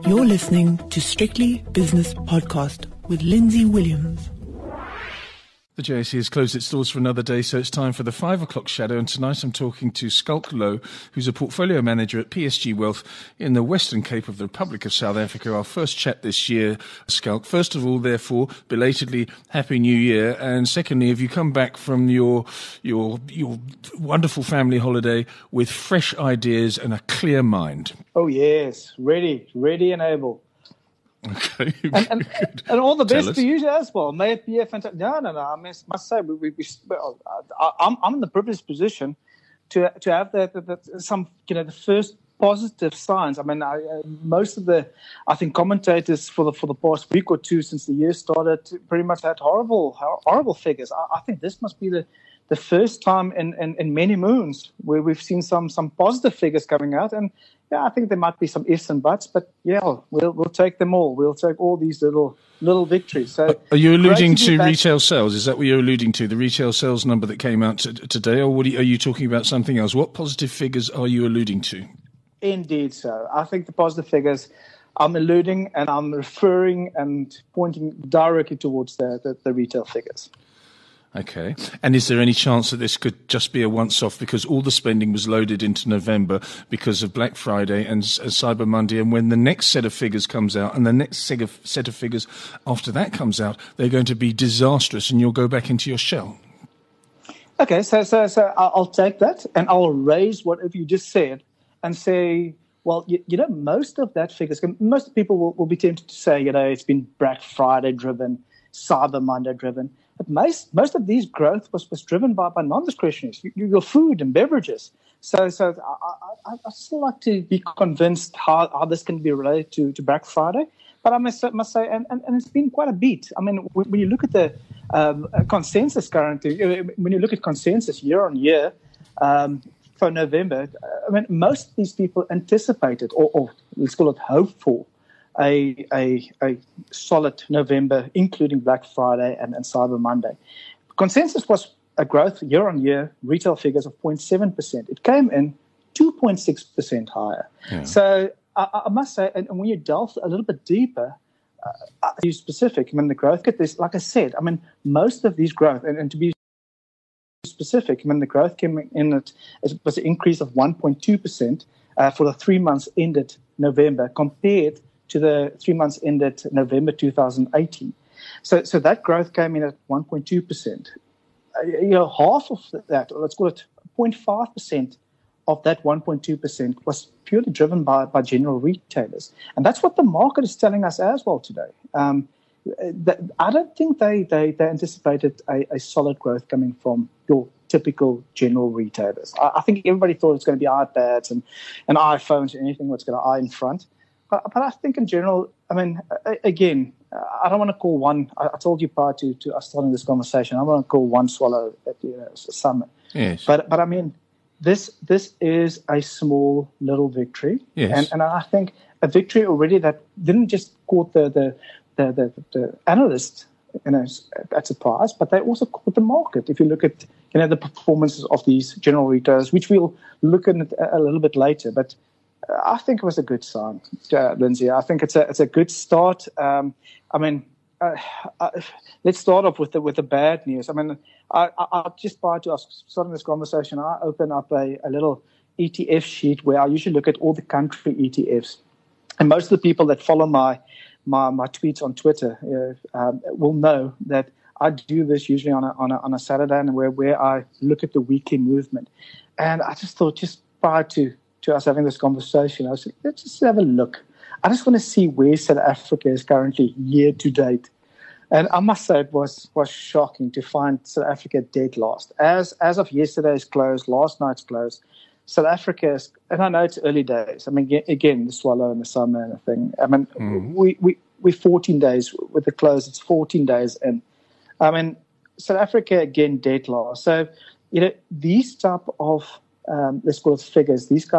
You're listening to Strictly Business Podcast with Lindsay Williams. The JSE has closed its doors for another day, so it's time for the 5 o'clock shadow. And tonight I'm talking to Schalk Louw, who's a portfolio manager at PSG Wealth in the Western Cape of the Republic of South Africa. Our first chat this year, Schalk. First of all, therefore, belatedly Happy New Year. And secondly, have you come back from your wonderful family holiday with fresh ideas and a clear mind? Oh, yes. Ready and able. Okay. And all the best to you as well. May it be a fantastic. No. I must say, I'm in the privileged position to have the first positive signs. I mean, most of the commentators for the past week or two since the year started pretty much had horrible figures. I think this must be the first time in many moons where we've seen some positive figures coming out. And yeah, I think there might be some ifs and buts, but yeah, we'll take them all. We'll take all these little victories. So, are you alluding to retail sales? Is that what you're alluding to? The retail sales number that came out today, or are you talking about something else? What positive figures are you alluding to? Indeed, so I think the positive figures I'm alluding and I'm referring and pointing directly towards the retail figures. Okay. And is there any chance that this could just be a once-off because all the spending was loaded into November because of Black Friday and Cyber Monday, and when the next set of figures comes out and the next set of figures after that comes out, they're going to be disastrous and you'll go back into your shell? Okay, so I'll take that and I'll raise whatever you just said and say, well, most of that figures, most people will be tempted to say, it's been Black Friday driven, Cyber Monday driven. But most of these growth was driven by non-discretionaries, your food and beverages. So I still like to be convinced how this can be related to Black Friday. But I must say, and it's been quite a beat. I mean, when you look at the consensus currently, when you look at consensus year on year for November, I mean, most of these people anticipated, or let's call it hope for, a solid November, including Black Friday and Cyber Monday. Consensus was a growth year-on-year, retail figures of 0.7%. It came in 2.6% higher. Yeah. So I must say, and when you delve a little bit deeper, to be specific, I mean, the growth, like I said, I mean, most of these growth, and to be specific, I mean, the growth came in it was an increase of 1.2% for the 3 months ended November compared to the 3 months ended November 2018. So that growth came in at 1.2%. Half of that, or let's call it 0.5% of that 1.2% was purely driven by general retailers. And that's what the market is telling us as well today. I don't think they anticipated a solid growth coming from your typical general retailers. I think everybody thought it was going to be iPads and iPhones and anything that's got an eye in front. But I think in general, I mean, again, I don't want to call one. I told you prior to us starting this conversation, I want to call one swallow at summer. Yes. But I mean, this is a small little victory, yes. and I think a victory already that didn't just caught the analysts, at surprise, but they also caught the market. If you look at the performances of these general retailers, which we'll look at a little bit later, but I think it was a good sign, Lindsay. I think it's a good start. I mean, let's start off with the bad news. I mean, I just prior to us starting this conversation, I open up a little ETF sheet where I usually look at all the country ETFs, and most of the people that follow my tweets on Twitter will know that I do this usually on a Saturday, and where I look at the weekly movement. And I just thought, just prior to us having this conversation, I was like, let's just have a look. I just want to see where South Africa is currently year to date. And I must say it was shocking to find South Africa dead last. As of yesterday's close, last night's close, South Africa is, and I know it's early days. I mean, again, the swallow and the summer and the thing. I mean, we're 14 days with the close. It's 14 days. And I mean, South Africa, again, dead last. So, these type of let's call it figures. These type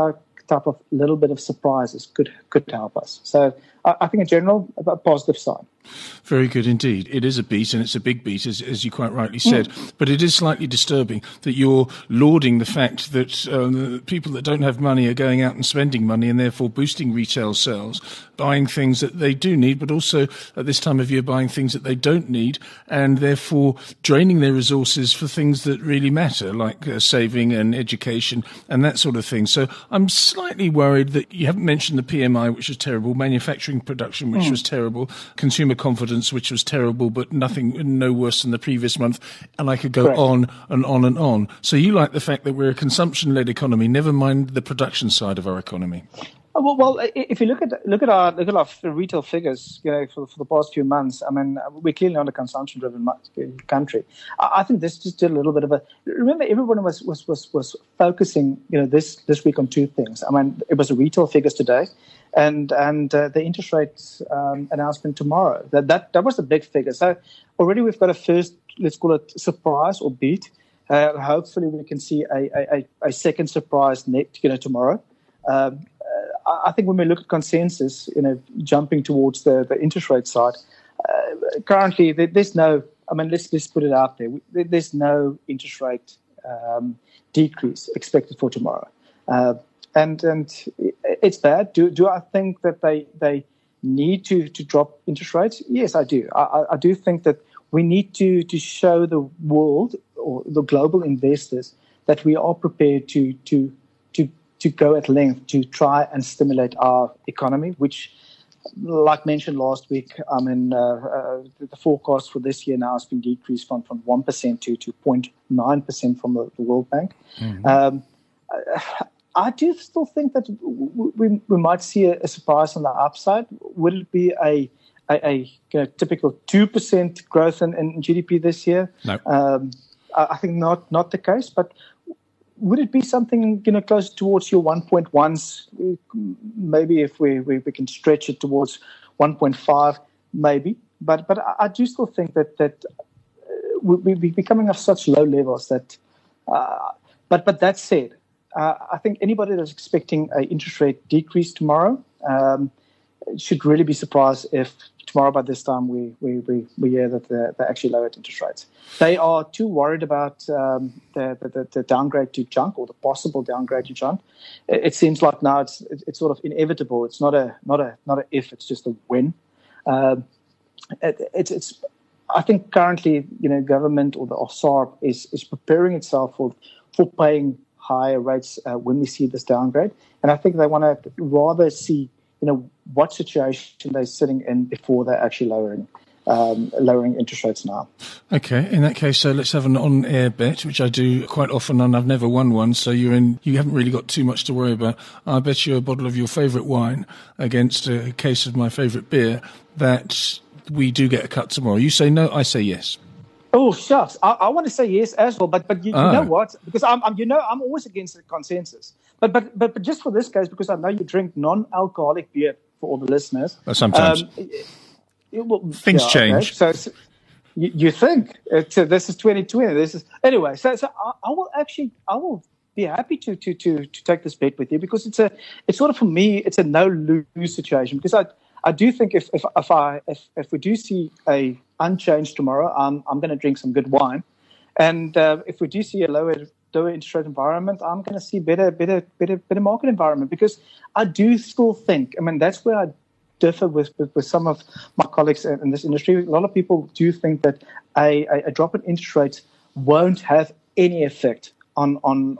type of little bit of surprises could help us. So I think in general, a positive sign. Very good indeed. It is a beat, and it's a big beat, as you quite rightly said. But it is slightly disturbing that you're lauding the fact that people that don't have money are going out and spending money and therefore boosting retail sales, buying things that they do need, but also at this time of year buying things that they don't need, and therefore draining their resources for things that really matter, like saving and education and that sort of thing. So I'm slightly worried that you haven't mentioned the PMI, which was terrible, manufacturing production, which was terrible, consumer confidence, which was terrible, but no worse than the previous month. And I could go on and on and on. So you like the fact that we're a consumption-led economy, never mind the production side of our economy. Well, if you look at our retail figures, for the past few months, I mean, we're clearly not a consumption-driven country. I think this just did a little bit of a. Remember, everyone was focusing, this week on two things. I mean, it was the retail figures today, and the interest rates announcement tomorrow. That was the big figure. So already we've got a first, let's call it surprise or beat. Hopefully we can see a second surprise tomorrow. I think when we look at consensus, jumping towards the interest rate side, currently there's no. I mean, let's put it out there. There's no interest rate decrease expected for tomorrow, and it's bad. Do I think that they need to drop interest rates? Yes, I do. I do think that we need to show the world or the global investors that we are prepared to go at length to try and stimulate our economy, which, like mentioned last week, I mean, the forecast for this year now has been decreased from 1% to 0.9% from the World Bank. Mm-hmm. I do still think that we might see a surprise on the upside. Would it be a typical 2% growth in GDP this year? No. I think not the case, but would it be something close towards your 1.1s? Maybe if we can stretch it towards 1.5, maybe. But I do still think that we're becoming of such low levels that. But that said, I think anybody that's expecting an interest rate decrease tomorrow should really be surprised if tomorrow by this time we hear that they actually lowered interest rates. They are too worried about the downgrade to junk or the possible downgrade to junk. It seems like now it's sort of inevitable. It's not a if, it's just a when. It's I think currently government or the SARB is preparing itself for paying higher rates when we see this downgrade, and I think they want to rather see what situation they're sitting in before they're actually lowering interest rates now. Okay, in that case, so let's have an on-air bet, which I do quite often, and I've never won one, so you haven't really got too much to worry about. I bet you a bottle of your favourite wine against a case of my favourite beer that we do get a cut tomorrow. You say no, I say yes. Oh shucks! I want to say yes as well, but you know what? Because I'm always against the consensus. But just for this case, because I know you drink non-alcoholic beer for all the listeners. Sometimes things change. Okay. So you think this is 2020? This is anyway. So I will be happy to take this bet with you because it's sort of for me it's a no-lose situation because I do think if we do see a unchanged tomorrow, I'm going to drink some good wine, and if we do see a lower interest rate environment, I'm going to see better market environment because I do still think. I mean, that's where I differ with some of my colleagues in this industry. A lot of people do think that a drop in interest rates won't have any effect on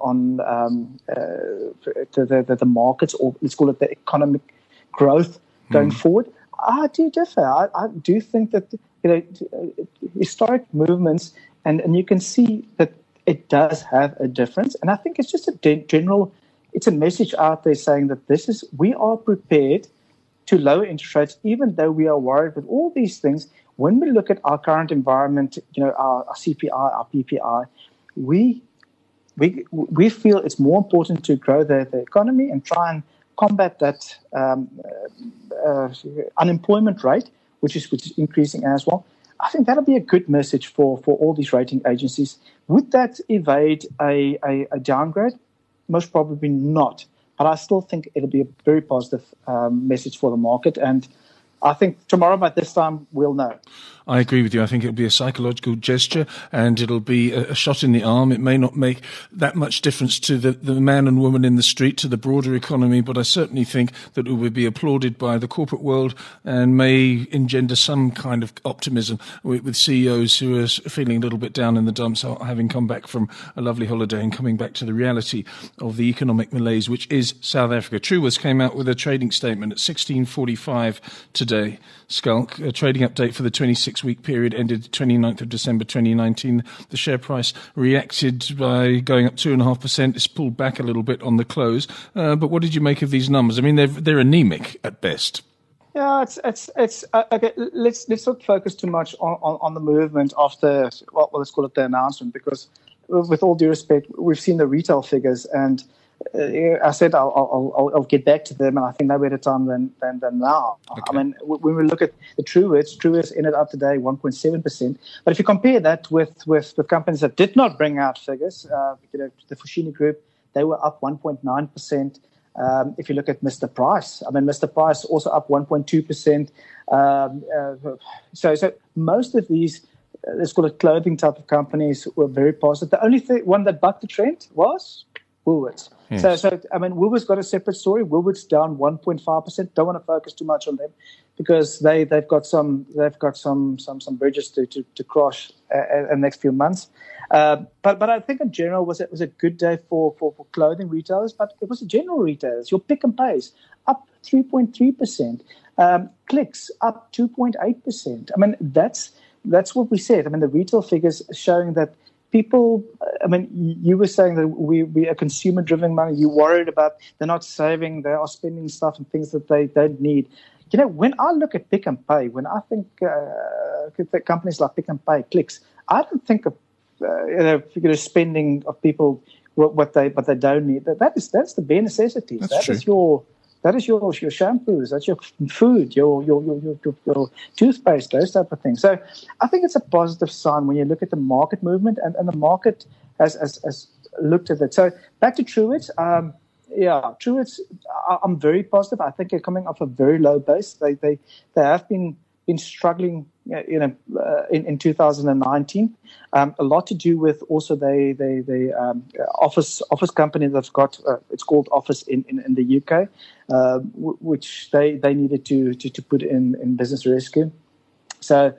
the markets, or let's call it the economic growth going forward. I do differ. I do think that historic movements, and you can see that it does have a difference. And I think it's just it's a message out there saying that we are prepared to lower interest rates, even though we are worried with all these things. When we look at our current environment, our CPI, our PPI, we feel it's more important to grow the economy and try and combat that unemployment rate, which is increasing as well. I think that'll be a good message for all these rating agencies. Would that evade a downgrade? Most probably not. But I still think it'll be a very positive message for the market. And I think tomorrow by this time we'll know. I agree with you. I think it'll be a psychological gesture and it'll be a shot in the arm. It may not make that much difference to the man and woman in the street, to the broader economy, but I certainly think that it will be applauded by the corporate world and may engender some kind of optimism with CEOs who are feeling a little bit down in the dumps, having come back from a lovely holiday and coming back to the reality of the economic malaise, which is South Africa. Truworths came out with a trading statement at 16:45 today. Schalk, a trading update for the 26-week period ended 29th of December 2019. The share price reacted by going up 2.5%. It's pulled back a little bit on the close. But what did you make of these numbers? I mean, they're anemic at best. Yeah, it's okay. Let's not focus too much on the movement after, well, let's call it the announcement, because with all due respect, we've seen the retail figures, and I said I'll get back to them, and I think no better time than now. Okay. I mean, when we look at the Truworths ended up today 1.7%. But if you compare that with companies that did not bring out figures, the Foschini Group, they were up 1.9%. If you look at Mr. Price, I mean, Mr. Price also up 1.2%. So most of these, let's call it clothing type of companies, were very positive. The only one that bucked the trend was Woolworths. Yes. So I mean, Woolworths got a separate story. Woolworths down 1.5%. Don't want to focus too much on them because they've got some bridges to cross in the next few months. But I think in general it was a good day for clothing retailers. But it was general retailers. Your Pick n Pays up 3.3%. Clicks up 2.8%. I mean, that's what we said. I mean, the retail figures showing that. People, I mean, you were saying that we are consumer-driven money. You're worried about they're not saving, they are spending stuff and things that they don't need. You know, when I look at Pick n Pay, when I think companies like Pick n Pay, Clicks, I don't think of spending of people what they don't need. That's the bare necessities. That's true. That is your shampoos, that's your food, your toothpaste, those type of things. So I think it's a positive sign when you look at the market movement, and the market has looked at it. So back to Truworths. Truworths, I'm very positive. I think they're coming off a very low base. They have been struggling, in 2019. A lot to do with also the office company that's got it's called Office in the UK, which they needed to put in business rescue. So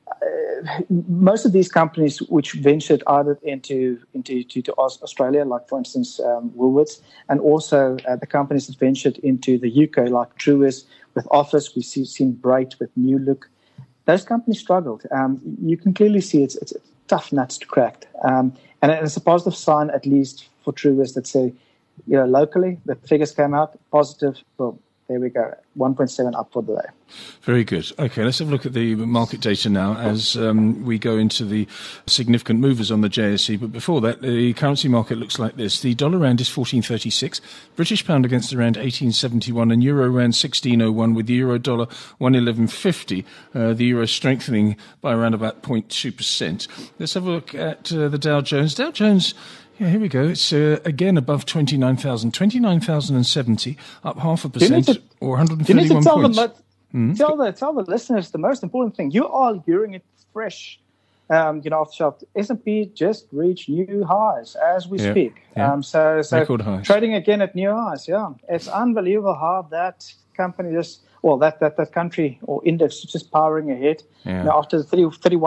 most of these companies which ventured either into Australia, like for instance Woolworths, and also the companies that ventured into the UK, like Truworths with Office, we've seen Bright with New Look. Those companies struggled. You can clearly see it's tough nuts to crack. And it's a positive sign, at least for Truworths, that say, locally, the figures came out positive. Well, there we go, 1.7 up for the day. Very good. Okay, let's have a look at the market data now as we go into the significant movers on the JSE. But before that, the currency market looks like this. The dollar rand is 14.36, British pound against the rand 18.71, and euro rand 16.01, with the euro dollar 111.50. The euro strengthening by around about 0.2%. Let's have a look at the Dow Jones. Dow Jones. Yeah, here we go. It's again above 29,000, 29,070, up 0.5% or 131 points. Tell the listeners the most important thing. You are hearing it fresh, off the shelf. S&P just reached new highs as we speak. Yeah. So record highs. Trading again at new highs. Yeah, it's unbelievable how that company that country or index is just powering ahead. Yeah. After the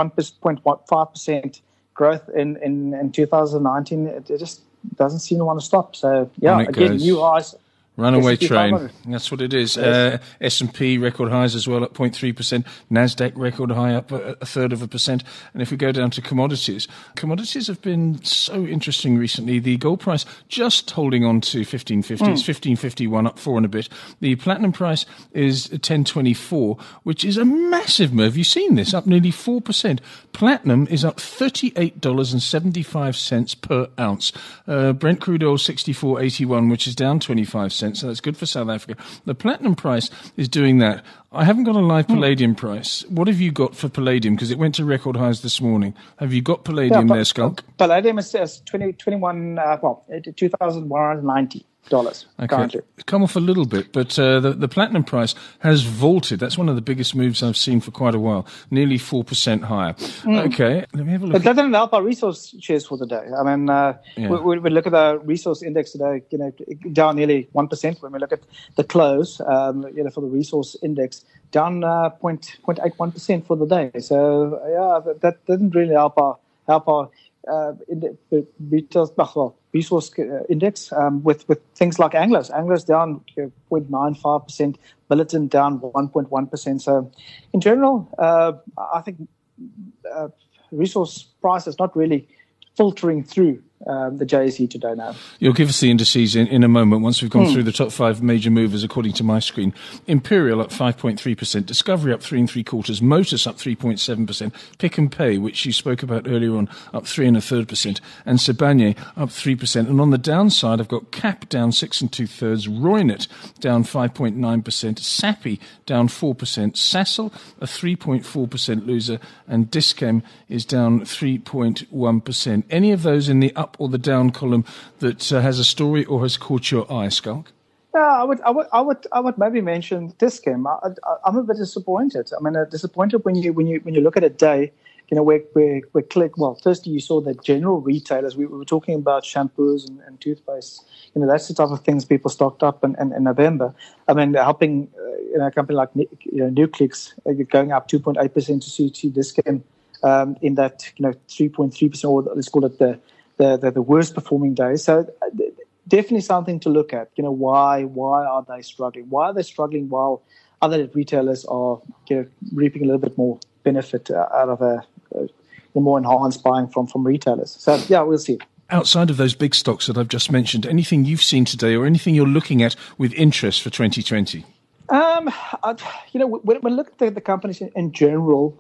31.5% growth in 2019, it just doesn't seem to want to stop. So, again, new highs. Runaway train. That's what it is. Yes. S&P record highs as well at 0.3%. NASDAQ record high up 0.33%. And if we go down to commodities have been so interesting recently. The gold price just holding on to 1550. It's 1551, up 4 and a bit. The platinum price is 1024, which is a massive move. You've seen this, up nearly 4%. Platinum is up $38.75 per ounce. Brent crude oil 64.81, which is down 25 cents. So that's good for South Africa. The platinum price is doing that. I haven't got a live palladium price. What have you got for palladium? Because it went to record highs this morning. Have you got palladium there, Schalk? Palladium is 2,190. currently. It's come off a little bit, but the platinum price has vaulted. That's one of the biggest moves I've seen for quite a while, nearly 4% higher. Okay, let me have a look. It doesn't help our resource shares for the day. I mean, we look at our resource index today, down nearly 1%. When we look at the close, for the resource index, down 0.81% for the day. So that doesn't really help our resource index with things like Anglo's. Anglo's down 0.95%, Billiton down 1.1%. So in general, I think resource price is not really filtering through the JSE today now. You'll give us the indices in a moment once we've gone through the top 5 major movers according to my screen. Imperial up 5.3%, Discovery up 3 3/4, Motus up 3.7%, Pick and Pay, which you spoke about earlier on, up 3 1/3%, and Sibanye up 3%. And on the downside, I've got CAP down 6 2/3, Roynet down 5.9%, Sappi down 4%, Sasol a 3.4% loser, and Dis-Chem is down 3.1%. Any of those in the up or the down column that has a story or has caught your eye, Schalk? Yeah, I would maybe mention Dis-Chem. I'm a bit disappointed. I mean, disappointed when you look at a day, where click. Well, firstly, you saw the general retailers. We were talking about shampoos and toothpaste. That's the type of things people stocked up in November. I mean, helping a company like Nuclex going up 2.8% to see Dis-Chem in that 3.3%, or let's call it the worst performing day. So definitely something to look at. Why are they struggling? Why are they struggling while other retailers are reaping a little bit more benefit out of a more enhanced buying from retailers? So yeah, we'll see. Outside of those big stocks that I've just mentioned, anything you've seen today or anything you're looking at with interest for 2020? When we look at the companies in general,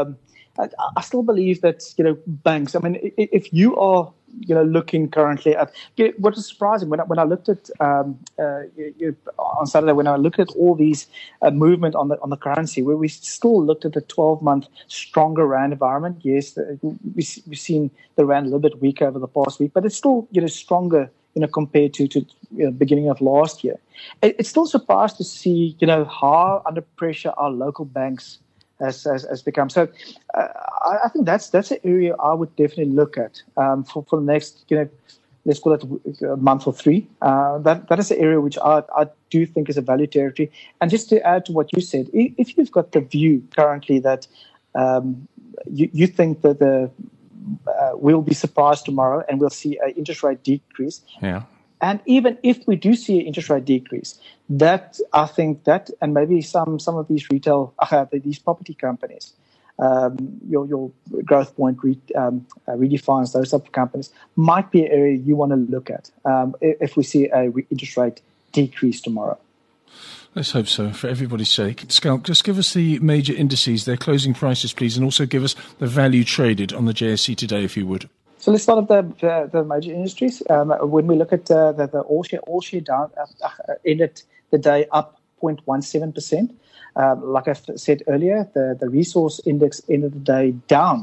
I still believe that banks. I mean, if you are looking currently at what is surprising when I looked at on Saturday, when I looked at all these movement on the currency, where we still looked at the 12-month stronger rand environment. Yes, we've seen the rand a little bit weaker over the past week, but it's still stronger compared to beginning of last year. It's still surprised to see how under pressure our local banks has become. So I think that's an area I would definitely look at for the next, let's call it a month or 3. That is an area which I do think is a value territory. And just to add to what you said, if you've got the view currently that you think that we'll be surprised tomorrow and we'll see an interest rate decrease. Yeah. And even if we do see an interest rate decrease, I think that, and maybe some of these these property companies, your Growth Point redefines those type of companies, might be an area you want to look at if we see a interest rate decrease tomorrow. Let's hope so, for everybody's sake. Schalk, just give us the major indices, their closing prices, please, and also give us the value traded on the JSE today, if you would. So let's start with the major industries. When we look at the all share down, ended the day up 0.17%. Like I said earlier, the resource index ended the day down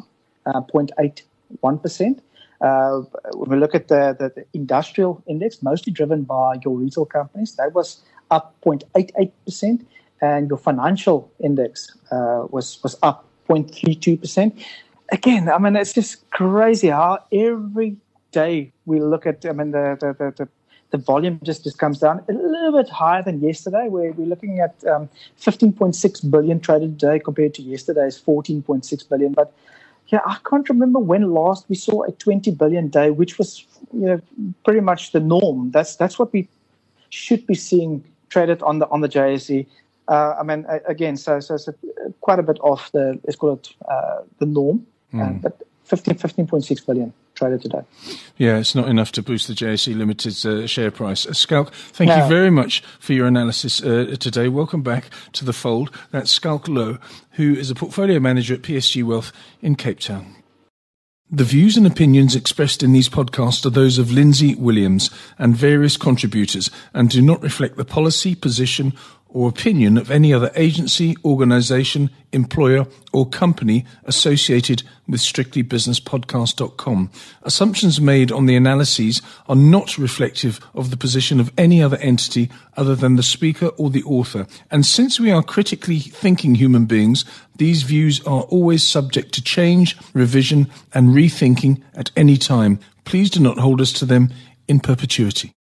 0.81%. When we look at the industrial index, mostly driven by your retail companies, that was up 0.88%, and your financial index was up 0.32%. Again, I mean, it's just crazy how every day we look at, I mean, the volume just comes down a little bit higher than yesterday, where we're looking at 15.6 billion traded today compared to yesterday's 14.6 billion. But yeah, I can't remember when last we saw a 20 billion day, which was pretty much the norm. That's what we should be seeing traded on the JSE. I mean, again, so quite a bit off the, let's call it the norm. But 15.6 billion traded today. Yeah, it's not enough to boost the JSE Limited's share price. Schalk, thank you very much for your analysis today. Welcome back to the fold. That's Schalk Louw, who is a portfolio manager at PSG Wealth in Cape Town. The views and opinions expressed in these podcasts are those of Lindsay Williams and various contributors and do not reflect the policy, position or opinion of any other agency, organisation, employer or company associated with strictlybusinesspodcast.com. Assumptions made on the analyses are not reflective of the position of any other entity other than the speaker or the author. And since we are critically thinking human beings, these views are always subject to change, revision and rethinking at any time. Please do not hold us to them in perpetuity.